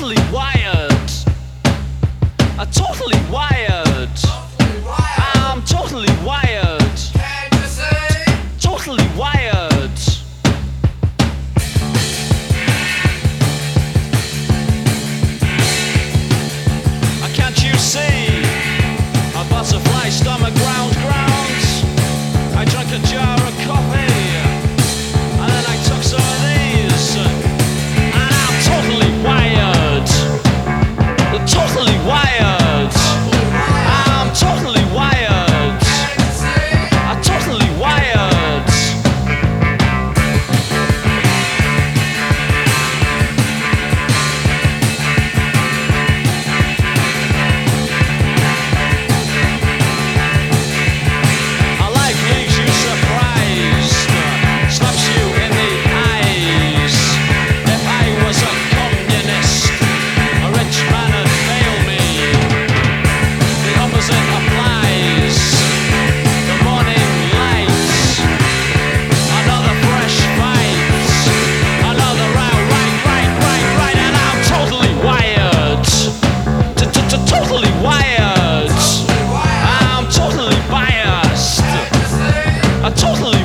totally wired. I'm totally wired. I'm totally wired. Can you say? Totally wired. Can't you see? A butterfly stomach ground. I drank a jar of coffee, and then I took some of these, and I'm totally wired. Totally wired. I'm totally wired. I'm totally wired. Totally wired. I'm totally biased. I'm totally